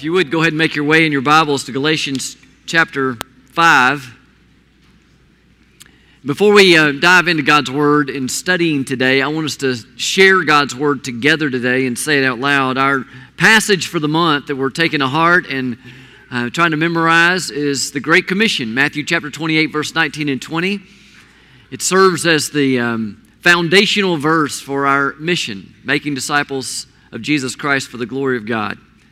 you would, go ahead and make your way in your Bibles to Galatians chapter 5. Before we dive into God's Word and studying today, I want us to share God's Word together today and say it out loud. Our passage for the month that we're taking to heart and trying to memorize is the Great Commission, Matthew chapter 28, verse 19 and 20. It serves as the foundational verse for our mission, making disciples of Jesus Christ for the glory of God.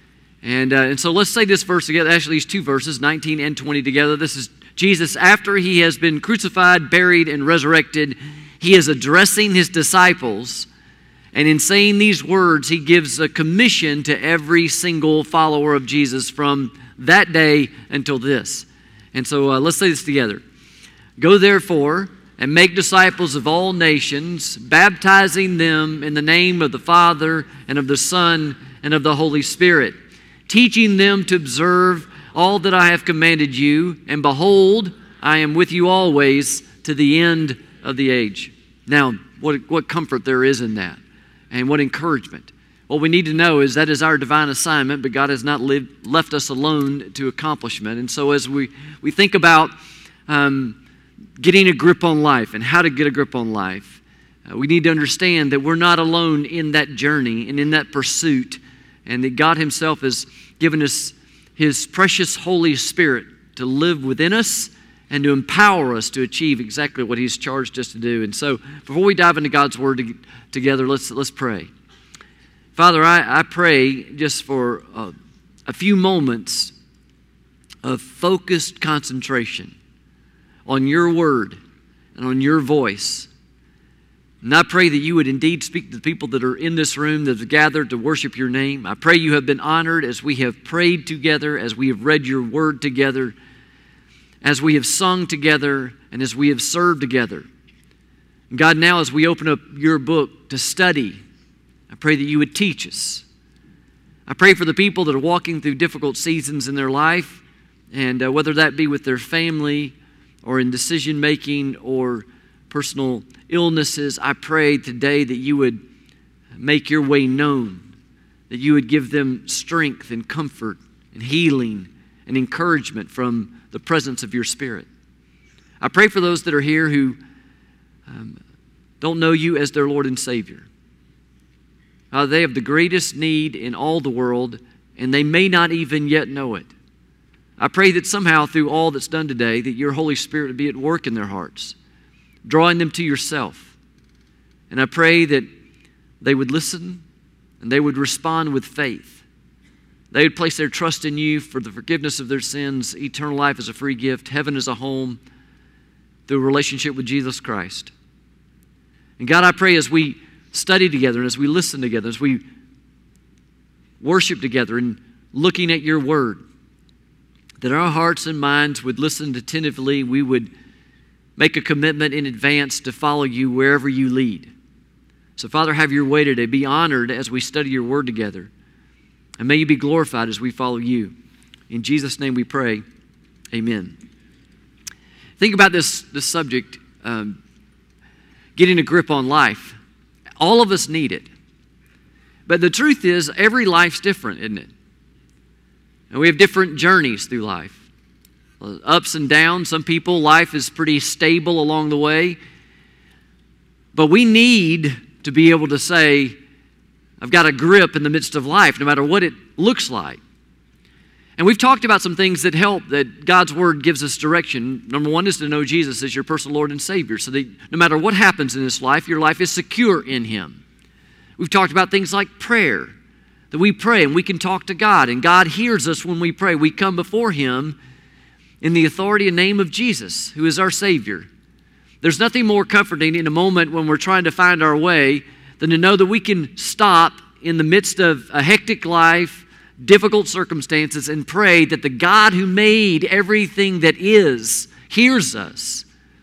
And so let's say this verse together. Actually, these two verses, 19 and 20 together. This is Jesus after he has been crucified, buried, and resurrected. He is addressing his disciples. And in saying these words, he gives a commission to every single follower of Jesus from that day until this. And so let's say this together. Go therefore and make disciples of all nations, baptizing them in the name of the Father and of the Son and of the Holy Spirit, teaching them to observe all that I have commanded you, and behold, I am with you always to the end of the age. Now, what comfort there is in that, and what encouragement. What we need to know is that is our divine assignment, but God has not left us alone to accomplishment. And so as we think about getting a grip on life and how to get a grip on life, we need to understand that we're not alone in that journey and in that pursuit, and that God himself has given us his precious Holy Spirit to live within us and to empower us to achieve exactly what he's charged us to do. And so before we dive into God's Word together, let's pray. Father, I pray just for a few moments of focused concentration on your Word and on your voice. And I pray that you would indeed speak to the people that are in this room that have gathered to worship your name. I pray you have been honored as we have prayed together, as we have read your word together, as we have sung together, and as we have served together. And God, now as we open up your book to study, I pray that you would teach us. I pray for the people that are walking through difficult seasons in their life, and whether that be with their family or in decision making or personal illnesses, I pray today that you would make your way known, that you would give them strength and comfort and healing and encouragement from the presence of your Spirit. I pray for those that are here who don't know you as their Lord and Savior. They have the greatest need in all the world, and they may not even yet know it. I pray that somehow through all that's done today, that your Holy Spirit would be at work in their hearts, drawing them to yourself. And I pray that they would listen and they would respond with faith. They would place their trust in you for the forgiveness of their sins, eternal life as a free gift, heaven as a home, through a relationship with Jesus Christ. And God, I pray as we study together and as we listen together, as we worship together and looking at your word, that our hearts and minds would listen attentively. We would make a commitment in advance to follow you wherever you lead. So, Father, have your way today. Be honored as we study your word together. And may you be glorified as we follow you. In Jesus' name we pray. Amen. Think about this subject, getting a grip on life. All of us need it. But the truth is, every life's different, isn't it? And we have different journeys through life. Ups and downs. Some people, life is pretty stable along the way. But we need to be able to say, I've got a grip in the midst of life, no matter what it looks like. And we've talked about some things that help, that God's Word gives us direction. Number one is to know Jesus as your personal Lord and Savior, so that no matter what happens in this life, your life is secure in Him. We've talked about things like prayer, that we pray and we can talk to God, and God hears us when we pray. We come before Him in the authority and name of Jesus, who is our Savior. There's nothing more comforting in a moment when we're trying to find our way than to know that we can stop in the midst of a hectic life, difficult circumstances, and pray that the God who made everything that is hears us.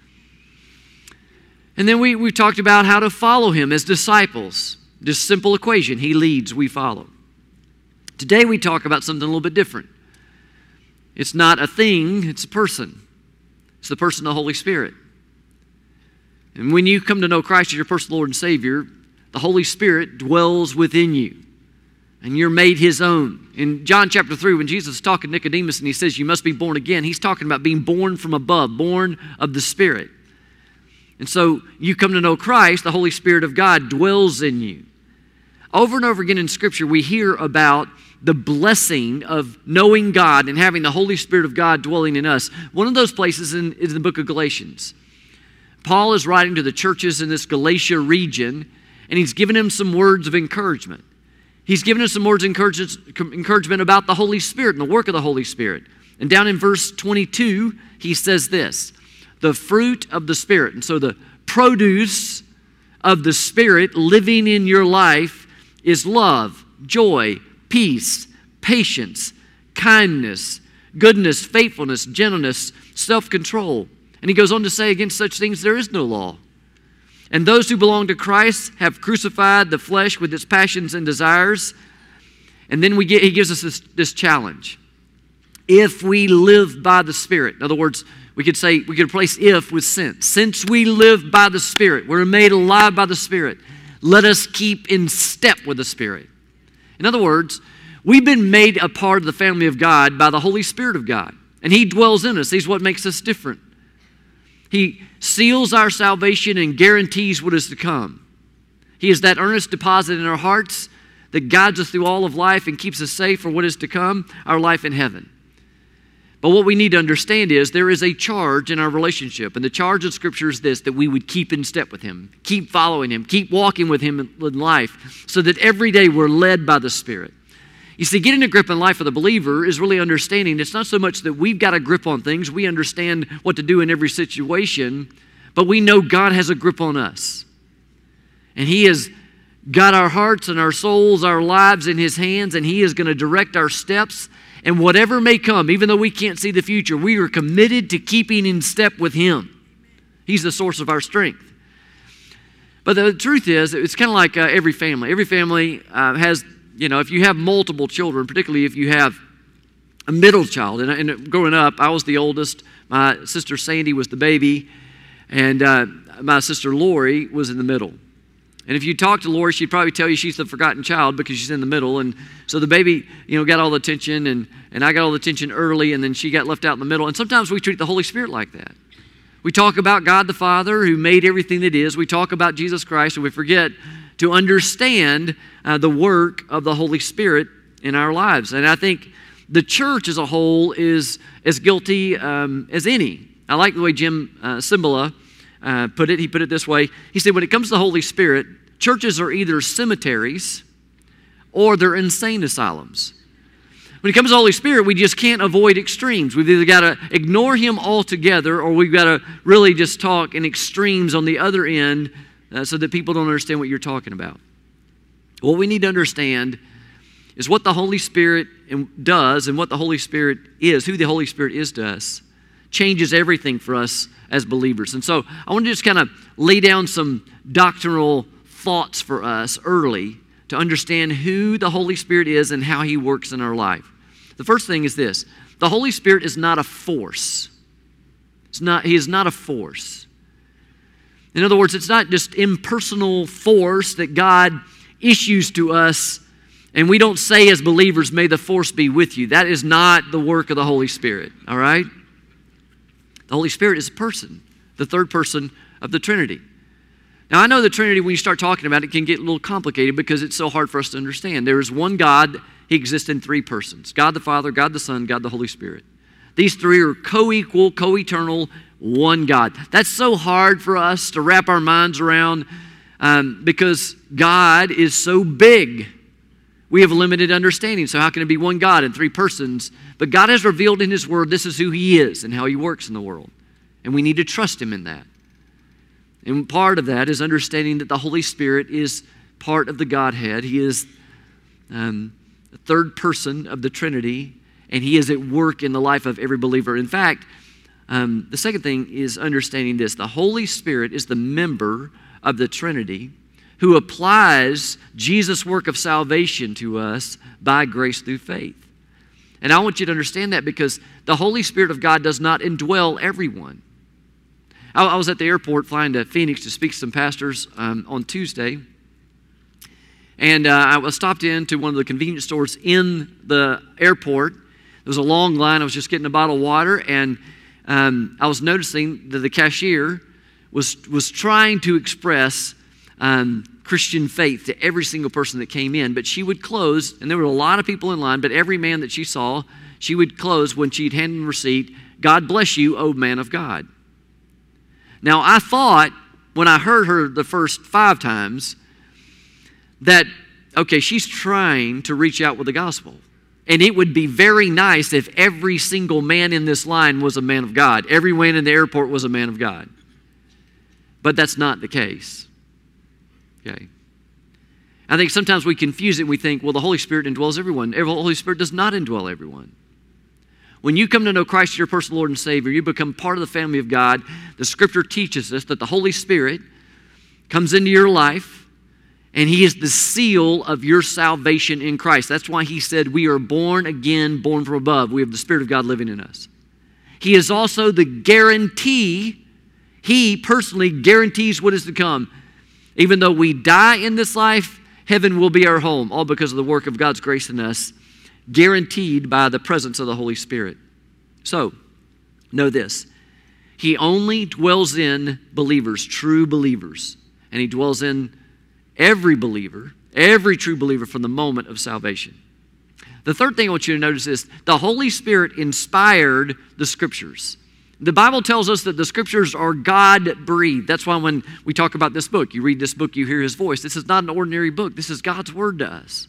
And then we talked about how to follow Him as disciples. Just simple equation. He leads, we follow. Today we talk about something a little bit different. It's not a thing, it's a person. It's the person of the Holy Spirit. And when you come to know Christ as your personal Lord and Savior, the Holy Spirit dwells within you. and you're made his own. In John chapter 3, when Jesus is talking to Nicodemus and he says you must be born again, he's talking about being born from above, born of the Spirit. And so you come to know Christ, the Holy Spirit of God dwells in you. Over and over again in Scripture, we hear about the blessing of knowing God and having the Holy Spirit of God dwelling in us. One of those places is in the book of Galatians. Paul is writing to the churches in this Galatia region, and he's given them some words of encouragement. He's given us some words of encouragement about the Holy Spirit and the work of the Holy Spirit. And down in verse 22, he says this, the fruit of the Spirit. And so the produce of the Spirit living in your life is love, joy, peace, patience, kindness, goodness, faithfulness, gentleness, self-control. And he goes on to say, against such things there is no law. And those who belong to Christ have crucified the flesh with its passions and desires. And then he gives us this challenge. If we live by the Spirit. In other words, we could replace if with since. Since we live by the Spirit, we're made alive by the Spirit, let us keep in step with the Spirit. In other words, we've been made a part of the family of God by the Holy Spirit of God. And he dwells in us. He's what makes us different. He seals our salvation and guarantees what is to come. He is that earnest deposit in our hearts that guides us through all of life and keeps us safe for what is to come, our life in heaven. But what we need to understand is there is a charge in our relationship. And the charge of Scripture is this, that we would keep in step with him, keep following him, keep walking with him in life, so that every day we're led by the Spirit. You see, getting a grip on life of the believer is really understanding it's not so much that we've got a grip on things, we understand what to do in every situation, but we know God has a grip on us. And he has got our hearts and our souls, our lives in his hands, and he is going to direct our steps. And whatever may come, even though we can't see the future, we are committed to keeping in step with him. He's the source of our strength. But the truth is, it's kind of like every family. Every family has, if you have multiple children, particularly if you have a middle child. And growing up, I was the oldest. My sister Sandy was the baby. And my sister Lori was in the middle. And if you talk to Lori, she'd probably tell you she's the forgotten child because she's in the middle. And so the baby, got all the attention, and I got all the attention early, and then she got left out in the middle. And sometimes we treat the Holy Spirit like that. We talk about God the Father who made everything that is. We talk about Jesus Christ, and we forget to understand the work of the Holy Spirit in our lives. And I think the church as a whole is as guilty as any. I like the way Jim Cymbala put it. He put it this way. He said, when it comes to the Holy Spirit, churches are either cemeteries or they're insane asylums. When it comes to the Holy Spirit, we just can't avoid extremes. We've either got to ignore him altogether, or we've got to really just talk in extremes on the other end so that people don't understand what you're talking about. What we need to understand is what the Holy Spirit does and what the Holy Spirit is, who the Holy Spirit is to us, changes everything for us as believers. And so I want to just kind of lay down some doctrinal thoughts for us early to understand who the Holy Spirit is and how he works in our life. The first thing is this. The Holy Spirit is not a force. He is not a force. In other words, it's not just impersonal force that God issues to us and we don't say as believers, may the force be with you. That is not the work of the Holy Spirit, all right? The Holy Spirit is a person, the third person of the Trinity. Now, I know the Trinity, when you start talking about it, can get a little complicated because it's so hard for us to understand. There is one God. He exists in three persons. God the Father, God the Son, God the Holy Spirit. These three are co-equal, co-eternal, one God. That's so hard for us to wrap our minds around because God is so big. We have limited understanding. So how can it be one God in three persons? But God has revealed in his word this is who he is and how he works in the world. And we need to trust him in that. And part of that is understanding that the Holy Spirit is part of the Godhead. He is the third person of the Trinity, and he is at work in the life of every believer. In fact, the second thing is understanding this. The Holy Spirit is the member of the Trinity who applies Jesus' work of salvation to us by grace through faith. And I want you to understand that because the Holy Spirit of God does not indwell everyone. I was at the airport flying to Phoenix to speak to some pastors on Tuesday. And I stopped into one of the convenience stores in the airport. There was a long line. I was just getting a bottle of water, and I was noticing that the cashier was trying to express Christian faith to every single person that came in. But she would close, and there were a lot of people in line, but every man that she saw, she would close when she'd hand him a receipt, "God bless you, O man of God." Now, I thought, when I heard her the first 5 times, that, okay, she's trying to reach out with the gospel. And it would be very nice if every single man in this line was a man of God. Every man in the airport was a man of God. But that's not the case. Okay. I think sometimes we confuse it and we think, well, the Holy Spirit indwells everyone. The Holy Spirit does not indwell everyone. When you come to know Christ as your personal Lord and Savior, you become part of the family of God. The Scripture teaches us that the Holy Spirit comes into your life, and He is the seal of your salvation in Christ. That's why He said we are born again, born from above. We have the Spirit of God living in us. He is also the guarantee. He personally guarantees what is to come. Even though we die in this life, heaven will be our home, all because of the work of God's grace in us, guaranteed by the presence of the Holy Spirit. So, know this. He only dwells in believers, true believers. And He dwells in every believer, every true believer from the moment of salvation. The third thing I want you to notice is the Holy Spirit inspired the Scriptures. The Bible tells us that the Scriptures are God-breathed. That's why when we talk about this book, you read this book, you hear His voice. This is not an ordinary book. This is God's Word to us.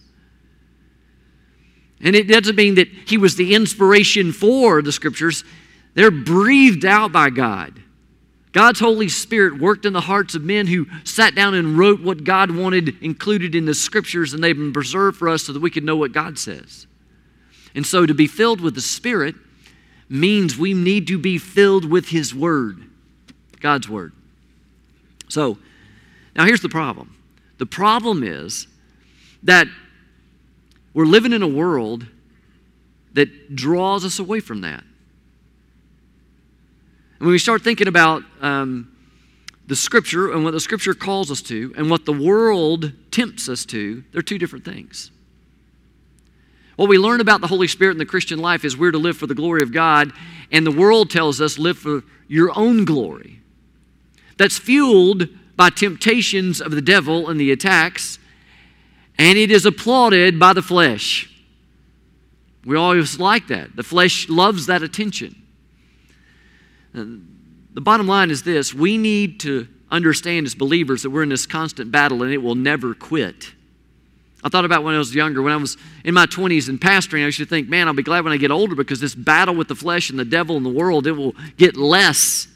And it doesn't mean that He was the inspiration for the Scriptures. They're breathed out by God. God's Holy Spirit worked in the hearts of men who sat down and wrote what God wanted included in the Scriptures, and they've been preserved for us so that we can know what God says. And so to be filled with the Spirit means we need to be filled with His Word, God's Word. So, now here's the problem. The problem is that we're living in a world that draws us away from that. And when we start thinking about the Scripture and what the Scripture calls us to and what the world tempts us to, they're two different things. What we learn about the Holy Spirit in the Christian life is we're to live for the glory of God, and the world tells us live for your own glory. That's fueled by temptations of the devil and the attacks, and it is applauded by the flesh. We always like that. The flesh loves that attention. The bottom line is this: we need to understand as believers that we're in this constant battle and it will never quit. I thought about when I was younger, when I was in my 20s and pastoring, I used to think, man, I'll be glad when I get older because this battle with the flesh and the devil and the world, it will get less.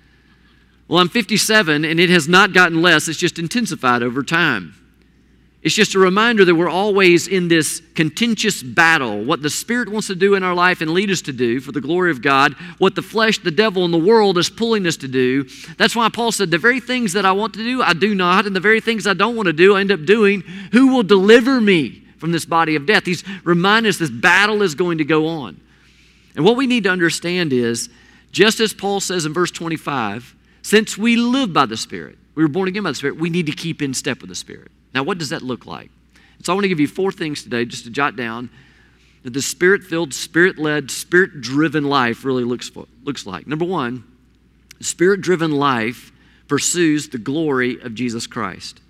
Well, I'm 57 and it has not gotten less. It's just intensified over time. It's just a reminder that we're always in this contentious battle. What the Spirit wants to do in our life and lead us to do for the glory of God, what the flesh, the devil, and the world is pulling us to do. That's why Paul said, the very things that I want to do, I do not, and the very things I don't want to do, I end up doing. Who will deliver me from this body of death? He's reminding us this battle is going to go on. And what we need to understand is, just as Paul says in verse 25, since we live by the Spirit, we were born again by the Spirit, we need to keep in step with the Spirit. Now, what does that look like? So I want to give you 4 things today just to jot down that the Spirit-filled, Spirit-led, Spirit-driven life really looks like. Number 1, Spirit-driven life pursues the glory of Jesus Christ.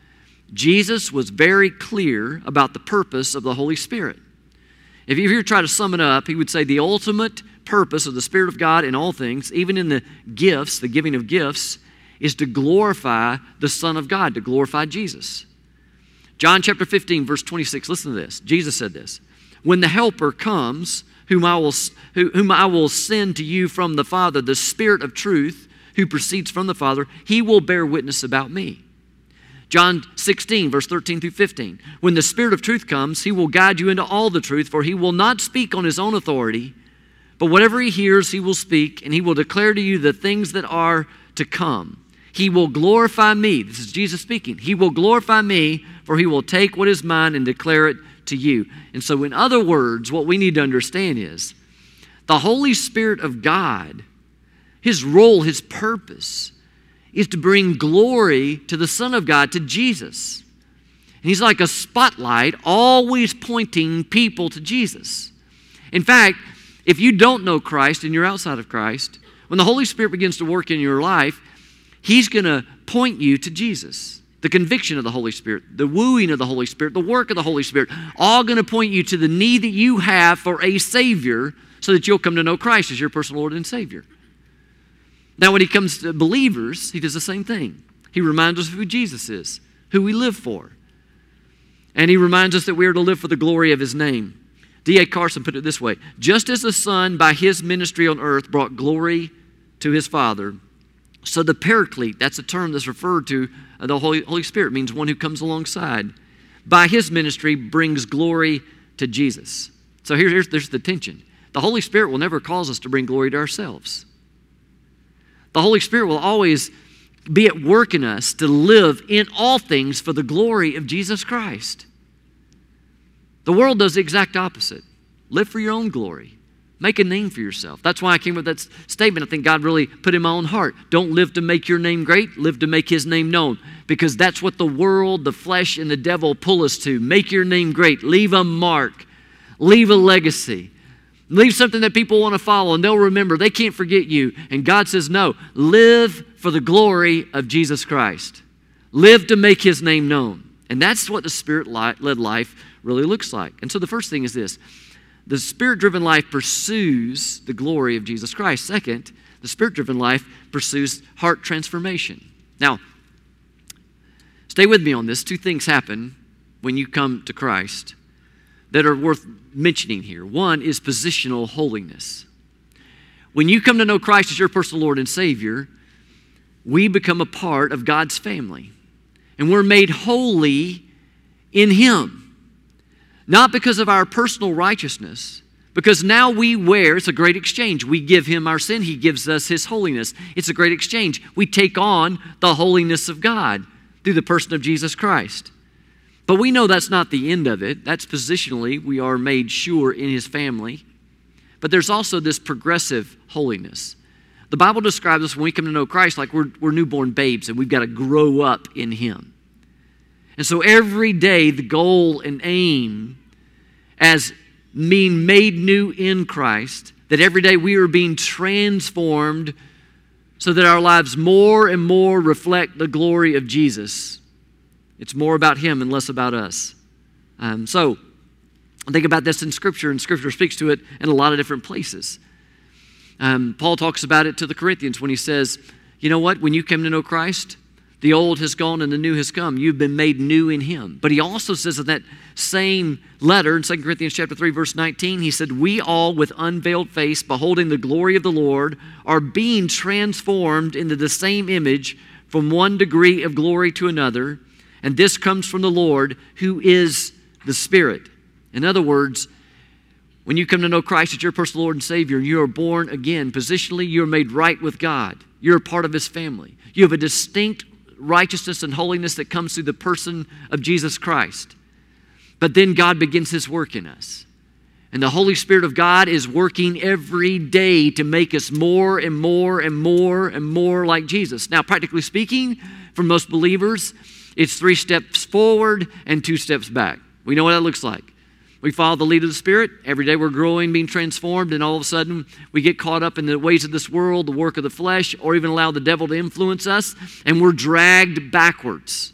Jesus was very clear about the purpose of the Holy Spirit. If you were to try to sum it up, he would say the ultimate purpose of the Spirit of God in all things, even in the gifts, the giving of gifts, is to glorify the Son of God, to glorify Jesus. John chapter 15, verse 26, listen to this. Jesus said this: when the Helper comes, whom I will send to you from the Father, the Spirit of truth, who proceeds from the Father, He will bear witness about me. John 16, verse 13 through 15. When the Spirit of truth comes, He will guide you into all the truth, for He will not speak on His own authority, but whatever He hears, He will speak, and He will declare to you the things that are to come. He will glorify me. This is Jesus speaking. He will glorify me, for He will take what is mine and declare it to you. And so in other words, what we need to understand is the Holy Spirit of God, His role, His purpose is to bring glory to the Son of God, to Jesus. And he's like a spotlight, always pointing people to Jesus. In fact, if you don't know Christ and you're outside of Christ, when the Holy Spirit begins to work in your life, he's going to point you to Jesus. The conviction of the Holy Spirit, the wooing of the Holy Spirit, the work of the Holy Spirit, all going to point you to the need that you have for a Savior so that you'll come to know Christ as your personal Lord and Savior. Now, when he comes to believers, he does the same thing. He reminds us of who Jesus is, who we live for. And he reminds us that we are to live for the glory of his name. D.A. Carson put it this way: just as the Son by his ministry on earth brought glory to his Father, so the Paraclete, that's a term that's referred to, the Holy Spirit means one who comes alongside, by his ministry brings glory to Jesus. So there's the tension. The Holy Spirit will never cause us to bring glory to ourselves. The Holy Spirit will always be at work in us to live in all things for the glory of Jesus Christ. The world does the exact opposite. Live for your own glory. Make a name for yourself. That's why I came with that statement. I think God really put in my own heart. Don't live to make your name great. Live to make his name known. Because that's what the world, the flesh, and the devil pull us to. Make your name great. Leave a mark. Leave a legacy. Leave something that people want to follow and they'll remember. They can't forget you. And God says, no, live for the glory of Jesus Christ. Live to make his name known. And that's what the Spirit-led life really looks like. And so the first thing is this: the Spirit-driven life pursues the glory of Jesus Christ. Second, the Spirit-driven life pursues heart transformation. Now, stay with me on this. Two things happen when you come to Christ that are worth mentioning here. One is positional holiness. When you come to know Christ as your personal Lord and Savior, we become a part of God's family. And we're made holy in him. Not because of our personal righteousness, because now we wear, it's a great exchange. We give him our sin, he gives us his holiness. It's a great exchange. We take on the holiness of God through the person of Jesus Christ. But we know that's not the end of it. That's positionally, we are made sure in his family. But there's also this progressive holiness. The Bible describes us when we come to know Christ like we're newborn babes and we've got to grow up in him. And so every day the goal and aim as being made new in Christ, that every day we are being transformed so that our lives more and more reflect the glory of Jesus. It's more about him and less about us. So think about this in Scripture, and Scripture speaks to it in a lot of different places. Paul talks about it to the Corinthians when he says, you know what, when you came to know Christ, the old has gone and the new has come. You've been made new in him. But he also says in that same letter in 2 Corinthians chapter 3, verse 19, he said, we all with unveiled face, beholding the glory of the Lord, are being transformed into the same image from one degree of glory to another. And this comes from the Lord, who is the Spirit. In other words, when you come to know Christ as your personal Lord and Savior, you are born again. Positionally, you're made right with God. You're a part of his family. You have a distinct righteousness and holiness that comes through the person of Jesus Christ. But then God begins his work in us. And the Holy Spirit of God is working every day to make us more and more and more and more like Jesus. Now, practically speaking, for most believers, it's 3 steps forward and 2 steps back. We know what that looks like. We follow the lead of the Spirit. Every day we're growing, being transformed, and all of a sudden we get caught up in the ways of this world, the work of the flesh, or even allow the devil to influence us, and we're dragged backwards.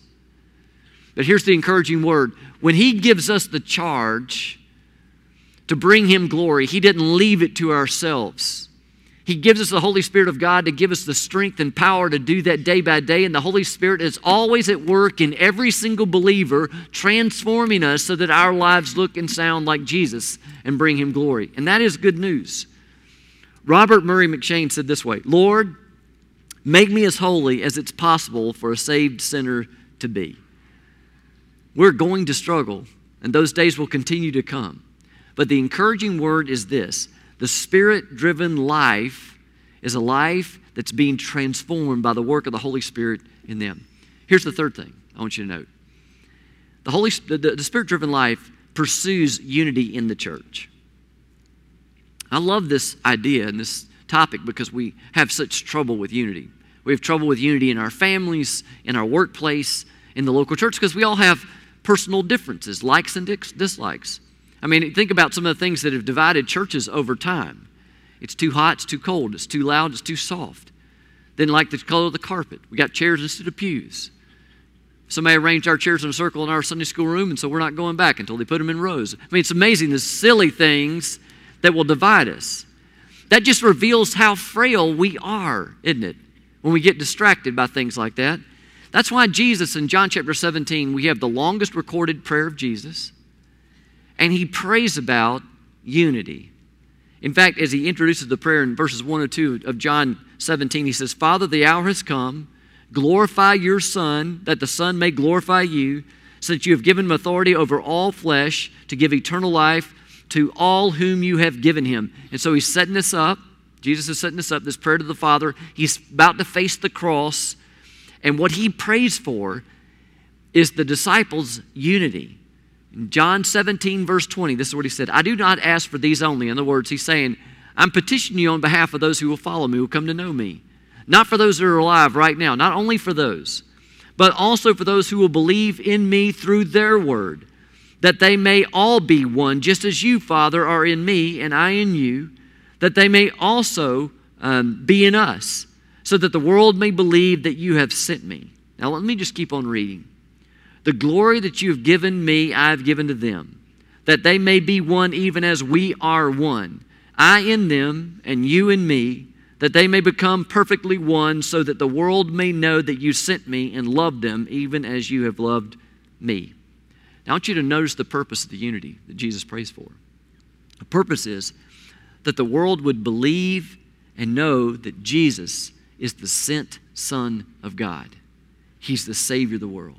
But here's the encouraging word. When he gives us the charge to bring him glory, he didn't leave it to ourselves. He gives us the Holy Spirit of God to give us the strength and power to do that day by day. And the Holy Spirit is always at work in every single believer, transforming us so that our lives look and sound like Jesus and bring him glory. And that is good news. Robert Murray McCheyne said this way, Lord, make me as holy as it's possible for a saved sinner to be. We're going to struggle, and those days will continue to come. But the encouraging word is this: the Spirit-driven life is a life that's being transformed by the work of the Holy Spirit in them. Here's the third thing I want you to note. The Spirit-driven life pursues unity in the church. I love this idea and this topic because we have such trouble with unity. We have trouble with unity in our families, in our workplace, in the local church, because we all have personal differences, likes and dislikes. I mean, think about some of the things that have divided churches over time. It's too hot, it's too cold, it's too loud, it's too soft. Didn't like the color of the carpet. We got chairs instead of pews. Somebody arranged our chairs in a circle in our Sunday school room, and so we're not going back until they put them in rows. I mean, it's amazing the silly things that will divide us. That just reveals how frail we are, isn't it? When we get distracted by things like that. That's why Jesus in John chapter 17, we have the longest recorded prayer of Jesus. And he prays about unity. In fact, as he introduces the prayer in verses 1 and 2 of John 17, he says, Father, the hour has come. Glorify your Son, that the Son may glorify you, since you have given him authority over all flesh to give eternal life to all whom you have given him. And so he's setting this up. Jesus is setting this up, this prayer to the Father. He's about to face the cross. And what he prays for is the disciples' unity. In John 17, verse 20, this is what he said, I do not ask for these only. In other words, he's saying, I'm petitioning you on behalf of those who will follow me, who will come to know me. Not for those that are alive right now, not only for those, but also for those who will believe in me through their word, that they may all be one, just as you, Father, are in me and I in you, that they may also be in us, so that the world may believe that you have sent me. Now let me just keep on reading. The glory that you have given me, I have given to them, that they may be one even as we are one. I in them and you in me, that they may become perfectly one, so that the world may know that you sent me and loved them even as you have loved me. Now I want you to notice the purpose of the unity that Jesus prays for. The purpose is that the world would believe and know that Jesus is the sent Son of God. He's the Savior of the world.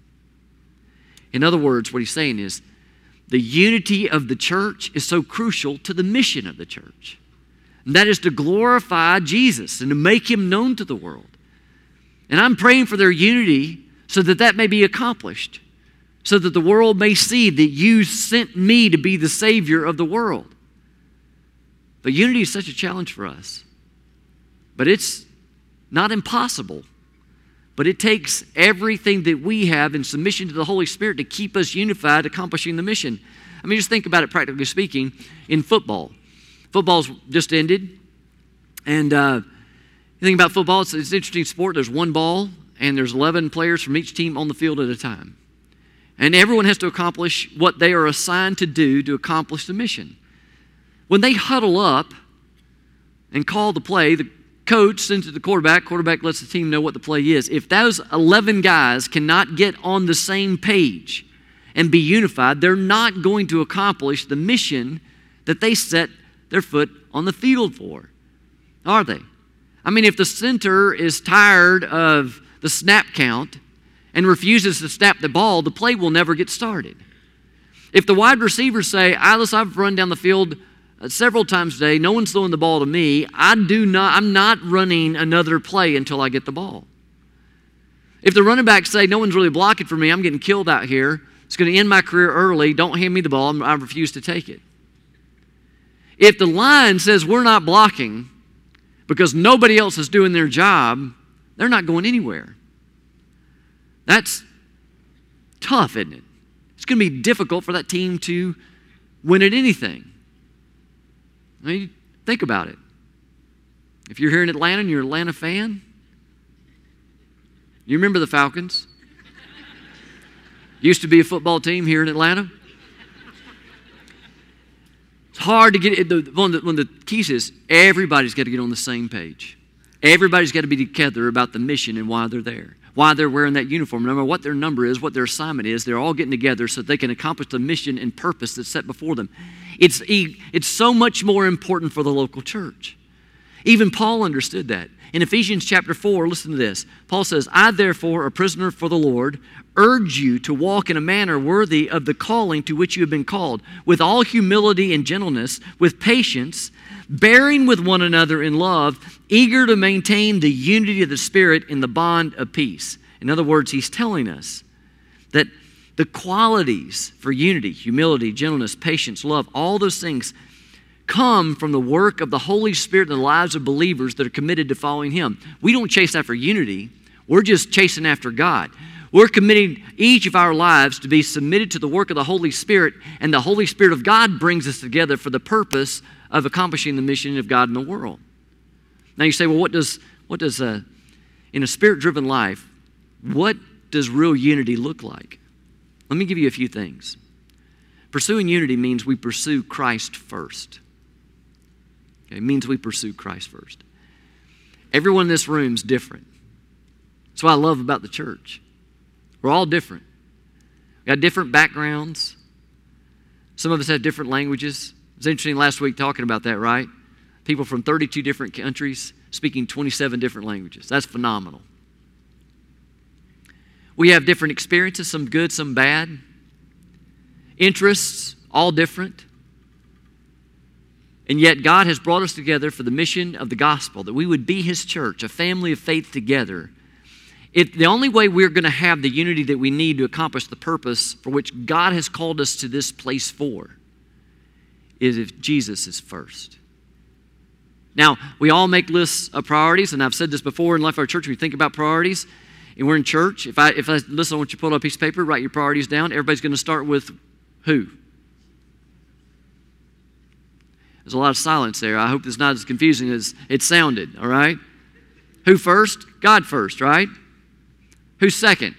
In other words, what he's saying is the unity of the church is so crucial to the mission of the church. And that is to glorify Jesus and to make him known to the world. And I'm praying for their unity so that that may be accomplished, so that the world may see that you sent me to be the Savior of the world. But unity is such a challenge for us. But it's not impossible. But it takes everything that we have in submission to the Holy Spirit to keep us unified, accomplishing the mission. I mean, just think about it practically speaking in football. Football's just ended. And you think about football, it's an interesting sport. There's one ball, and there's 11 players from each team on the field at a time. And everyone has to accomplish what they are assigned to do to accomplish the mission. When they huddle up and call the play, the coach sends it to the quarterback lets the team know what the play is. If those 11 guys cannot get on the same page and be unified, they're not going to accomplish the mission that they set their foot on the field for, are they? I mean, if the center is tired of the snap count and refuses to snap the ball, the play will never get started. If the wide receivers say, I've run down the field several times today, no one's throwing the ball to me, I'm not running another play until I get the ball. If the running backs say, no one's really blocking for me, I'm getting killed out here, it's going to end my career early, don't hand me the ball, I refuse to take it. If the line says we're not blocking because nobody else is doing their job, they're not going anywhere. That's tough, isn't it? It's going to be difficult for that team to win at anything. I mean, think about it. If you're here in Atlanta and you're an Atlanta fan, you remember the Falcons? Used to be a football team here in Atlanta. It's hard to get it. One of the keys is everybody's got to get on the same page. Everybody's got to be together about the mission and why they're there, why they're wearing that uniform. No matter what their number is, what their assignment is, they're all getting together so they can accomplish the mission and purpose that's set before them. It's so much more important for the local church. Even Paul understood that. In Ephesians chapter 4, listen to this. Paul says, I therefore, a prisoner for the Lord, urge you to walk in a manner worthy of the calling to which you have been called, with all humility and gentleness, with patience, bearing with one another in love, eager to maintain the unity of the Spirit in the bond of peace. In other words, he's telling us that the qualities for unity, humility, gentleness, patience, love, all those things come from the work of the Holy Spirit in the lives of believers that are committed to following him. We don't chase after unity. We're just chasing after God. We're committing each of our lives to be submitted to the work of the Holy Spirit, and the Holy Spirit of God brings us together for the purpose of accomplishing the mission of God in the world. Now you say, well, what does in a Spirit-driven life, what does real unity look like? Let me give you a few things. Pursuing unity means we pursue Christ first. Okay, it means we pursue Christ first. Everyone in this room is different. That's what I love about the church. We're all different. We got different backgrounds. Some of us have different languages. It was interesting last week talking about that, right? People from 32 different countries speaking 27 different languages. That's phenomenal. We have different experiences, some good, some bad. Interests, all different. And yet God has brought us together for the mission of the gospel, that we would be His church, a family of faith together. The only way we're going to have the unity that we need to accomplish the purpose for which God has called us to this place for is if Jesus is first. Now, we all make lists of priorities, and I've said this before in Life of Our Church. We think about priorities, and we're in church. If I listen, I want you to pull up a piece of paper, write your priorities down. Everybody's going to start with who? There's a lot of silence there. I hope it's not as confusing as it sounded, all right? Who first? God first, right? Who's second?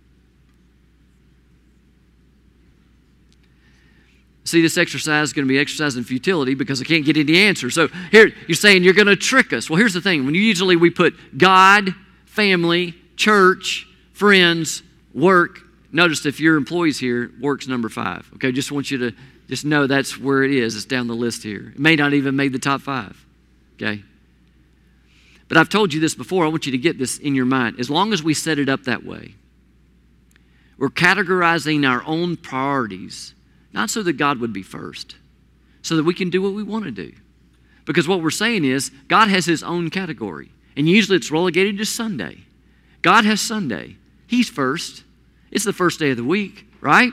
See, this exercise is going to be exercise in futility because I can't get any answers. So here, you're saying you're going to trick us. Well, here's the thing. When usually we put God, family, church, friends, work. Notice if your employees here, work's number 5. Okay, just want you to just know that's where it is. It's down the list here. It may not even make the top 5. Okay? But I've told you this before. I want you to get this in your mind. As long as we set it up that way, we're categorizing our own priorities, not so that God would be first, so that we can do what we want to do. Because what we're saying is, God has His own category. And usually it's relegated to Sunday. God has Sunday. He's first. It's the first day of the week, right?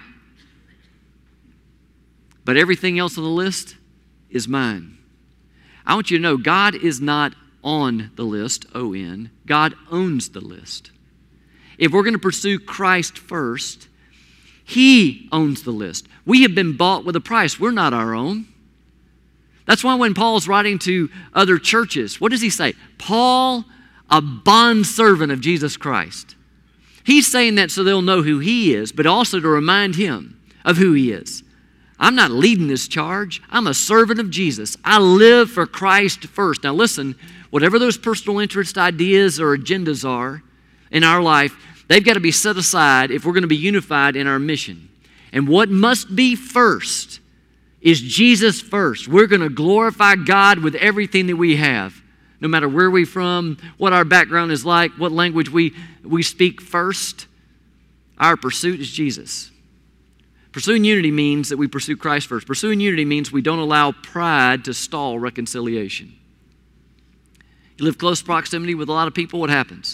But everything else on the list is mine. I want you to know God is not on the list, O-N. God owns the list. If we're going to pursue Christ first, He owns the list. We have been bought with a price. We're not our own. That's why when Paul's writing to other churches, what does he say? Paul, a bondservant of Jesus Christ. He's saying that so they'll know who he is, but also to remind him of who he is. I'm not leading this charge. I'm a servant of Jesus. I live for Christ first. Now listen, whatever those personal interest ideas or agendas are in our life, they've got to be set aside if we're going to be unified in our mission. And what must be first is Jesus first. We're going to glorify God with everything that we have, no matter where we're from, what our background is like, what language we speak first. Our pursuit is Jesus. Pursuing unity means that we pursue Christ first. Pursuing unity means we don't allow pride to stall reconciliation. You live close proximity with a lot of people, what happens?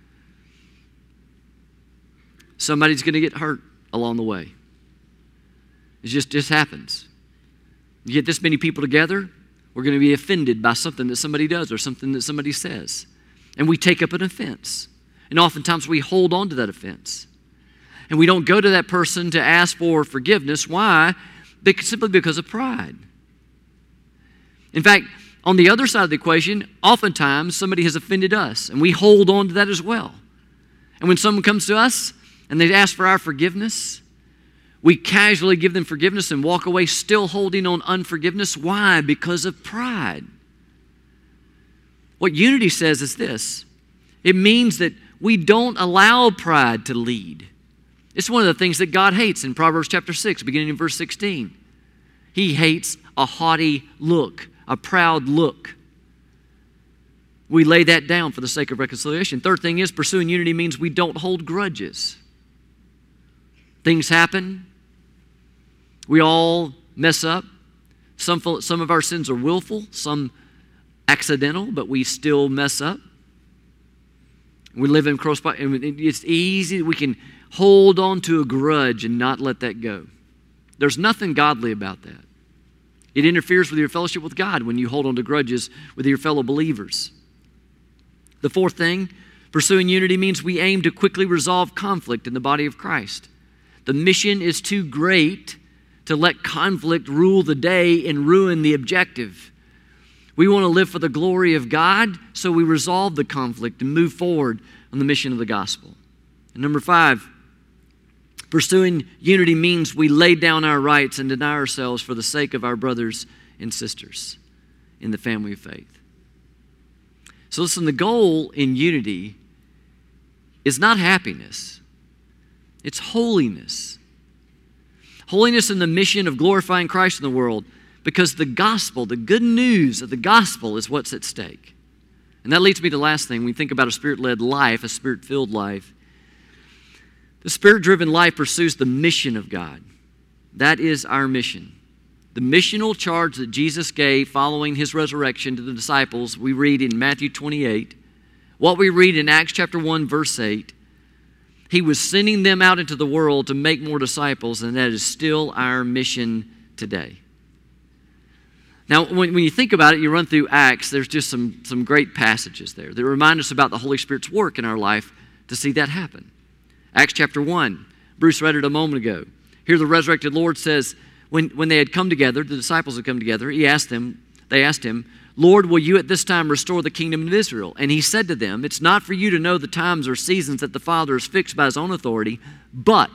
Somebody's going to get hurt along the way. It just happens. You get this many people together, we're going to be offended by something that somebody does or something that somebody says. And we take up an offense. And oftentimes we hold on to that offense. And we don't go to that person to ask for forgiveness. Why? Simply because of pride. In fact, on the other side of the equation, oftentimes somebody has offended us, and we hold on to that as well. And when someone comes to us and they ask for our forgiveness, we casually give them forgiveness and walk away still holding on unforgiveness. Why? Because of pride. What unity says is this. It means that we don't allow pride to lead. It's one of the things that God hates in Proverbs chapter 6, beginning in verse 16. He hates a haughty look, a proud look. We lay that down for the sake of reconciliation. Third thing is, pursuing unity means we don't hold grudges. Things happen. We all mess up. Some of our sins are willful, some accidental, but we still mess up. We live in close proximity, and it's easy. We can hold on to a grudge and not let that go. There's nothing godly about that. It interferes with your fellowship with God when you hold on to grudges with your fellow believers. The fourth thing, Pursuing unity means we aim to quickly resolve conflict in the body of Christ. The mission is too great to let conflict rule the day and ruin the objective. We want to live for the glory of God, so we resolve the conflict and move forward on the mission of the gospel. And number 5, pursuing unity means we lay down our rights and deny ourselves for the sake of our brothers and sisters in the family of faith. So listen, the goal in unity is not happiness. It's holiness. Holiness in the mission of glorifying Christ in the world, because the gospel, the good news of the gospel, is what's at stake. And that leads me to the last thing. When we think about a Spirit-led life, a Spirit-filled life, the Spirit-driven life pursues the mission of God. That is our mission. The missional charge that Jesus gave following His resurrection to the disciples, we read in Matthew 28. What we read in Acts chapter 1, verse 8, He was sending them out into the world to make more disciples, and that is still our mission today. Now, when you think about it, you run through Acts, there's just some great passages there that remind us about the Holy Spirit's work in our life to see that happen. Acts chapter 1, Bruce read it a moment ago. Here the resurrected Lord says, when they had come together, the disciples had come together, they asked Him, Lord, will you at this time restore the kingdom of Israel? And He said to them, it's not for you to know the times or seasons that the Father has fixed by His own authority, but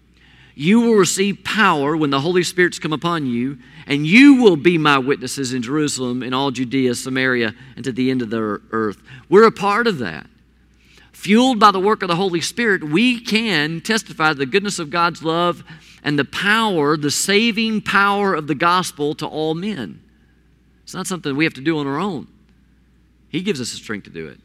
you will receive power when the Holy Spirit's come upon you, and you will be my witnesses in Jerusalem, in all Judea, Samaria, and to the end of the earth. We're a part of that. Fueled by the work of the Holy Spirit, we can testify to the goodness of God's love and the power, the saving power of the gospel to all men. It's not something we have to do on our own. He gives us the strength to do it.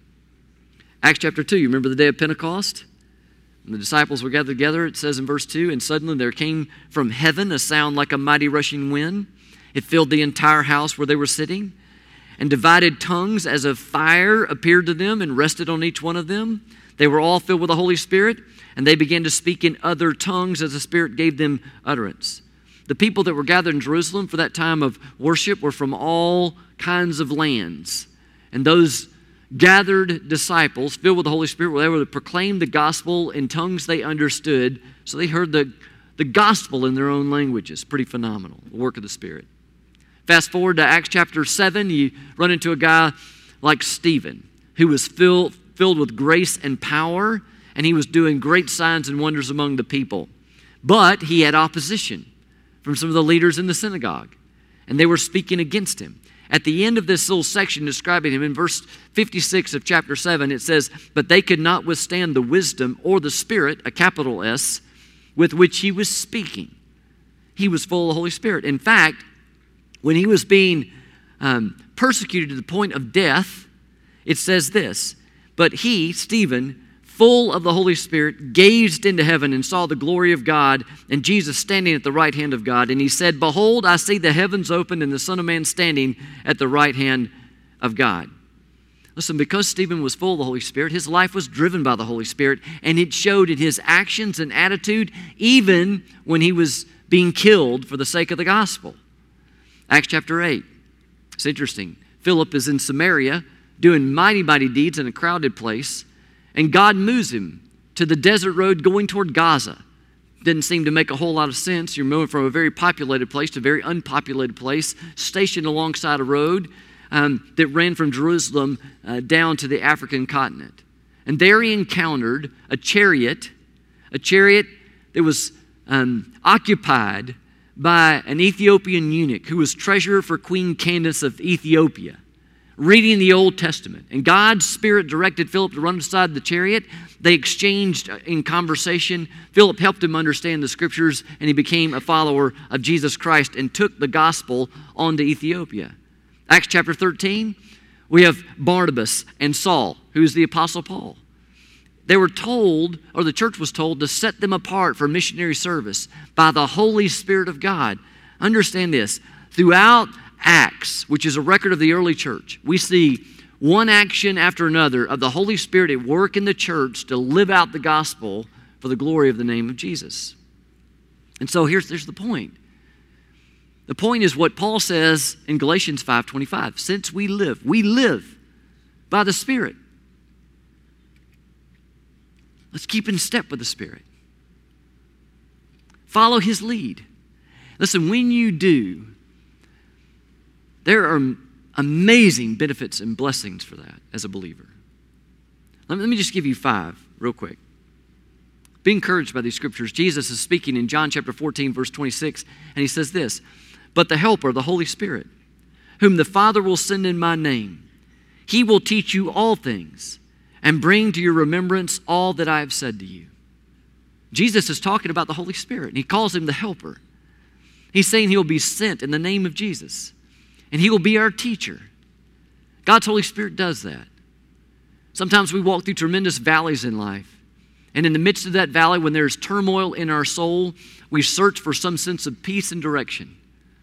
Acts chapter 2, you remember the day of Pentecost? When the disciples were gathered together, it says in verse 2, and suddenly there came from heaven a sound like a mighty rushing wind. It filled the entire house where they were sitting, and divided tongues as of fire appeared to them and rested on each one of them. They were all filled with the Holy Spirit, and they began to speak in other tongues as the Spirit gave them utterance. The people that were gathered in Jerusalem for that time of worship were from all kinds of lands. And those gathered disciples, filled with the Holy Spirit, were able to proclaim the gospel in tongues they understood. So they heard the gospel in their own languages. Pretty phenomenal, the work of the Spirit. Fast forward to Acts chapter 7, you run into a guy like Stephen, who was filled with grace and power, and he was doing great signs and wonders among the people. But he had opposition from some of the leaders in the synagogue, and they were speaking against him. At the end of this little section describing him, in verse 56 of chapter 7, it says, but they could not withstand the wisdom or the Spirit, a capital S, with which he was speaking. He was full of the Holy Spirit. In fact, when he was being persecuted to the point of death, it says this, but he, Stephen, full of the Holy Spirit, gazed into heaven and saw the glory of God and Jesus standing at the right hand of God. And he said, behold, I see the heavens opened and the Son of Man standing at the right hand of God. Listen, because Stephen was full of the Holy Spirit, his life was driven by the Holy Spirit, and it showed in his actions and attitude, even when he was being killed for the sake of the gospel. Acts chapter 8. It's interesting. Philip is in Samaria doing mighty, mighty deeds in a crowded place, and God moves him to the desert road going toward Gaza. Didn't seem to make a whole lot of sense. You're moving from a very populated place to a very unpopulated place, stationed alongside a road that ran from Jerusalem down to the African continent. And there he encountered a chariot that was occupied by an Ethiopian eunuch who was treasurer for Queen Candace of Ethiopia, reading the Old Testament. And God's Spirit directed Philip to run beside the chariot. They exchanged in conversation. Philip helped him understand the Scriptures, and he became a follower of Jesus Christ and took the gospel on to Ethiopia. Acts chapter 13, we have Barnabas and Saul, who's the Apostle Paul. They were told, or the church was told, to set them apart for missionary service by the Holy Spirit of God. Understand this. Throughout Acts, which is a record of the early church, we see one action after another of the Holy Spirit at work in the church to live out the gospel for the glory of the name of Jesus. And so here's the point. The point is what Paul says in Galatians 5:25. Since we live by the Spirit. Let's keep in step with the Spirit. Follow His lead. Listen, when you do, there are amazing benefits and blessings for that as a believer. Let me just give you 5 real quick. Be encouraged by these scriptures. Jesus is speaking in John chapter 14, verse 26, and He says this, "But the Helper, the Holy Spirit, whom the Father will send in my name, He will teach you all things and bring to your remembrance all that I have said to you." Jesus is talking about the Holy Spirit, and He calls Him the Helper. He's saying He will be sent in the name of Jesus, and He will be our teacher. God's Holy Spirit does that. Sometimes we walk through tremendous valleys in life, and in the midst of that valley, when there's turmoil in our soul, we search for some sense of peace and direction.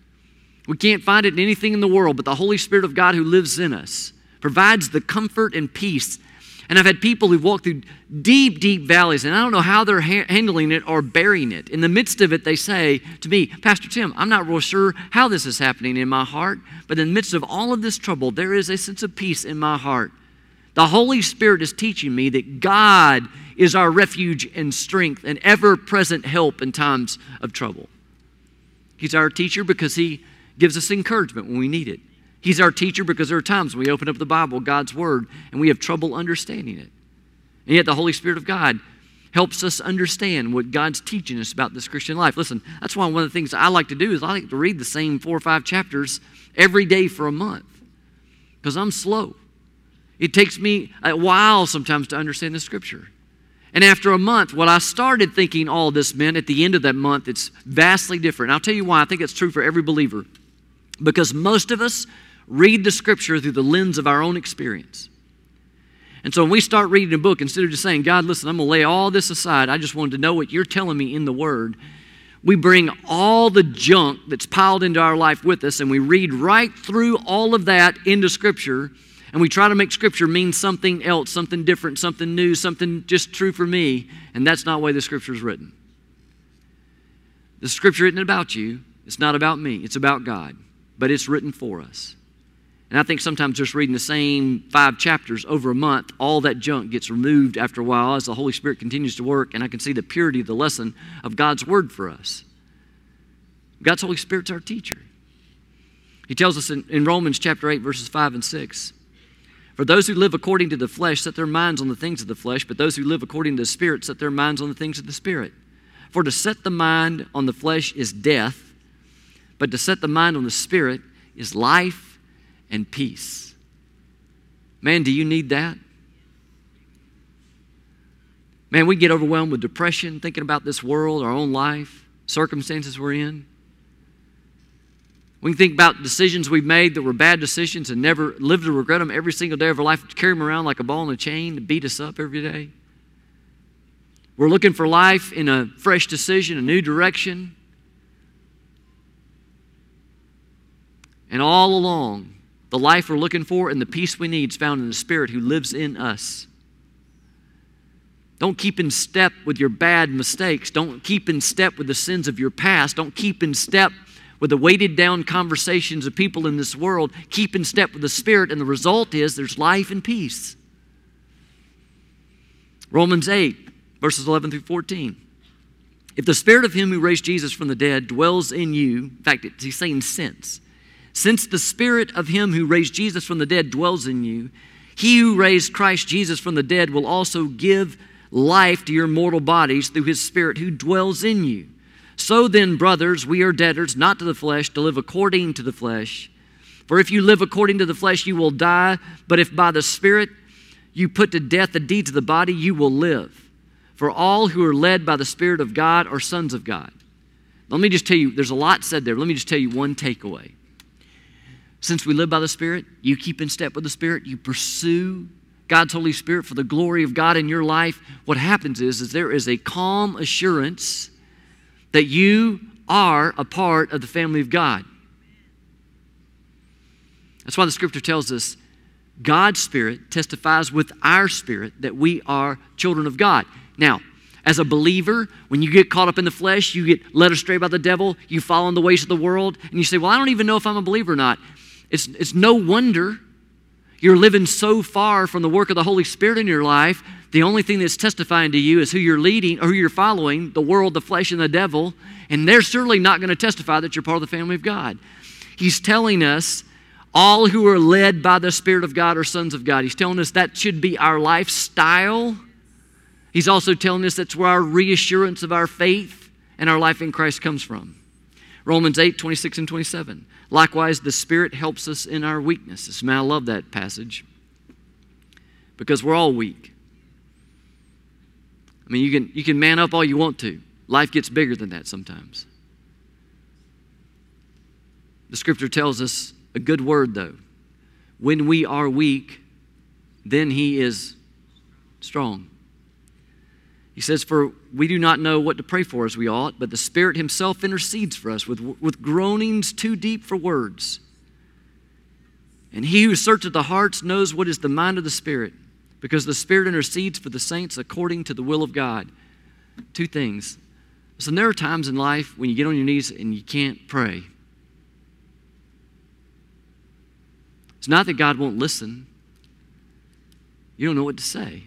We can't find it in anything in the world, but the Holy Spirit of God who lives in us provides the comfort and peace. And I've had people who've walked through deep, deep valleys, and I don't know how they're handling it or bearing it. In the midst of it, they say to me, "Pastor Tim, I'm not real sure how this is happening in my heart, but in the midst of all of this trouble, there is a sense of peace in my heart. The Holy Spirit is teaching me that God is our refuge and strength and ever-present help in times of trouble." He's our teacher because He gives us encouragement when we need it. He's our teacher because there are times when we open up the Bible, God's Word, and we have trouble understanding it. And yet the Holy Spirit of God helps us understand what God's teaching us about this Christian life. Listen, that's why one of the things I like to do is I like to read the same 4 or 5 chapters every day for a month because I'm slow. It takes me a while sometimes to understand the Scripture. And after a month, what I started thinking all this meant, at the end of that month, it's vastly different. And I'll tell you why I think it's true for every believer. Because most of us read the Scripture through the lens of our own experience. And so when we start reading a book, instead of just saying, "God, listen, I'm going to lay all this aside. I just wanted to know what you're telling me in the Word," we bring all the junk that's piled into our life with us, and we read right through all of that into Scripture, and we try to make Scripture mean something else, something different, something new, something just true for me, and that's not the way the Scripture is written. The Scripture isn't about you. It's not about me. It's about God, but it's written for us. And I think sometimes just reading the same 5 chapters over a month, all that junk gets removed after a while as the Holy Spirit continues to work, and I can see the purity of the lesson of God's Word for us. God's Holy Spirit's our teacher. He tells us in Romans chapter 8, verses 5 and 6, "For those who live according to the flesh set their minds on the things of the flesh, but those who live according to the Spirit set their minds on the things of the Spirit. For to set the mind on the flesh is death, but to set the mind on the Spirit is life and peace." Man, do you need that? Man, we get overwhelmed with depression thinking about this world, our own life, circumstances we're in. We can think about decisions we've made that were bad decisions and never live to regret them every single day of our life, carry them around like a ball and a chain to beat us up every day. We're looking for life in a fresh decision, a new direction. And all along, the life we're looking for and the peace we need is found in the Spirit who lives in us. Don't keep in step with your bad mistakes. Don't keep in step with the sins of your past. Don't keep in step with the weighted down conversations of people in this world. Keep in step with the Spirit, and the result is there's life and peace. Romans 8, verses 11 through 14. "If the Spirit of Him who raised Jesus from the dead dwells in you," in fact, he's saying since the Spirit of Him who raised Jesus from the dead dwells in you, He who raised Christ Jesus from the dead will also give life to your mortal bodies through His Spirit who dwells in you. So then, brothers, we are debtors, not to the flesh, to live according to the flesh. For if you live according to the flesh, you will die. But if by the Spirit you put to death the deeds of the body, you will live. For all who are led by the Spirit of God are sons of God." Let me just tell you, there's a lot said there. Let me just tell you one takeaway. Since we live by the Spirit, you keep in step with the Spirit, you pursue God's Holy Spirit for the glory of God in your life, what happens is there is a calm assurance that you are a part of the family of God. That's why the Scripture tells us God's Spirit testifies with our spirit that we are children of God. Now, as a believer, when you get caught up in the flesh, you get led astray by the devil, you fall in the ways of the world, and you say, "Well, I don't even know if I'm a believer or not." It's no wonder you're living so far from the work of the Holy Spirit in your life The only thing that's testifying to you is who you're leading or who you're following, the world, the flesh, and the devil, and they're certainly not going to testify that you're part of the family of God. He's telling us all who are led by the Spirit of God are sons of God. He's telling us that should be our lifestyle. He's also telling us that's where our reassurance of our faith and our life in Christ comes from. Romans 8, 26 and 27. Likewise, the Spirit helps us in our weaknesses. Man, I love that passage because we're all weak. I mean, you can man up all you want to. Life gets bigger than that sometimes. The Scripture tells us a good word, though. When we are weak, then He is strong. He says, for we do not know what to pray for as we ought, but the Spirit Himself intercedes for us with groanings too deep for words. And He who searcheth the hearts knows what is the mind of the Spirit, because the Spirit intercedes for the saints according to the will of God. Two things. So there are times in life when you get on your knees and you can't pray. It's not that God won't listen. You don't know what to say.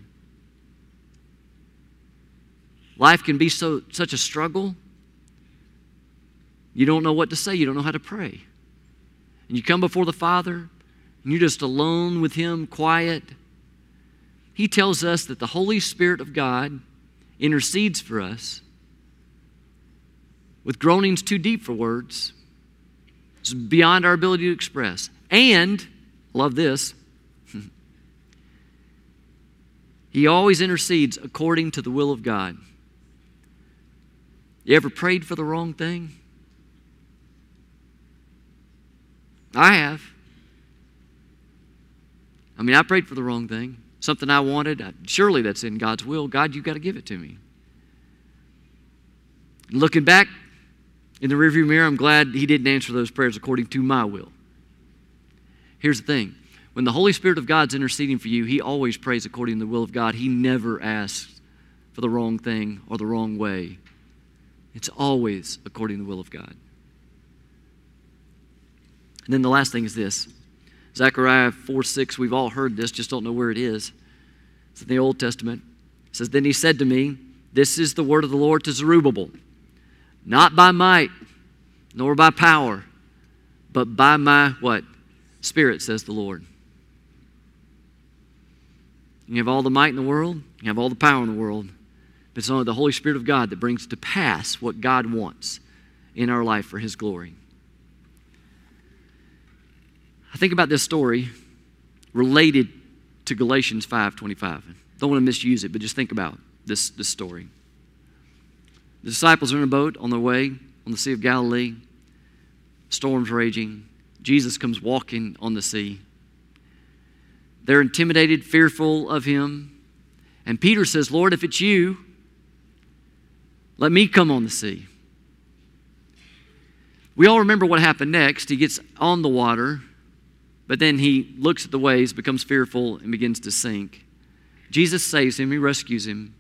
Life can be such a struggle. You don't know what to say. You don't know how to pray. And you come before the Father, and you're just alone with Him, quiet. He tells us that the Holy Spirit of God intercedes for us with groanings too deep for words. It's beyond our ability to express. And, love this, He always intercedes according to the will of God. You ever prayed for the wrong thing? I have. I mean, I prayed for the wrong thing. Something I wanted. Surely that's in God's will. God, you've got to give it to me. Looking back in the rearview mirror, I'm glad He didn't answer those prayers according to my will. Here's the thing. When the Holy Spirit of God's interceding for you, He always prays according to the will of God. He never asks for the wrong thing or the wrong way. It's always according to the will of God. And then the last thing is this. Zechariah 4:6, we've all heard this, just don't know where it is. It's in the Old Testament. It says, then He said to me, this is the word of the Lord to Zerubbabel, not by might, nor by power, but by my, what? Spirit, says the Lord. You have all the might in the world, you have all the power in the world, but it's only the Holy Spirit of God that brings to pass what God wants in our life for His glory. I think about this story related to Galatians 5:25. Don't want to misuse it, but just think about this story. The disciples are in a boat on their way on the Sea of Galilee. Storm's raging. Jesus comes walking on the sea. They're intimidated, fearful of Him. And Peter says, Lord, if it's you, let me come on the sea. We all remember what happened next. He gets on the water, but then he looks at the waves, becomes fearful, and begins to sink. Jesus saves him. He rescues him.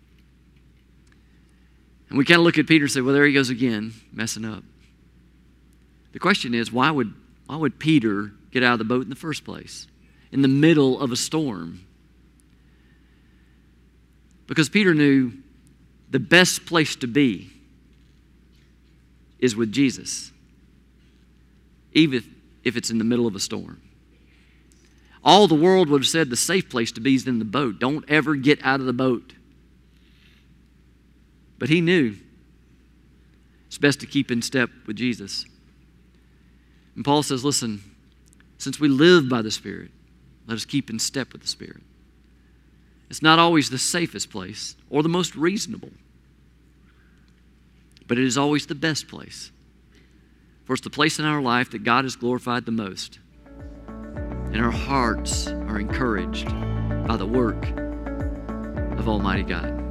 And we kind of look at Peter and say, well, there he goes again, messing up. The question is, why would Peter get out of the boat in the first place, in the middle of a storm? Because Peter knew the best place to be is with Jesus, even if it's in the middle of a storm. All the world would have said the safe place to be is in the boat. Don't ever get out of the boat. But he knew it's best to keep in step with Jesus. And Paul says, listen, since we live by the Spirit, let us keep in step with the Spirit. It's not always the safest place or the most reasonable, but it is always the best place. For it's the place in our life that God is glorified the most. And our hearts are encouraged by the work of Almighty God.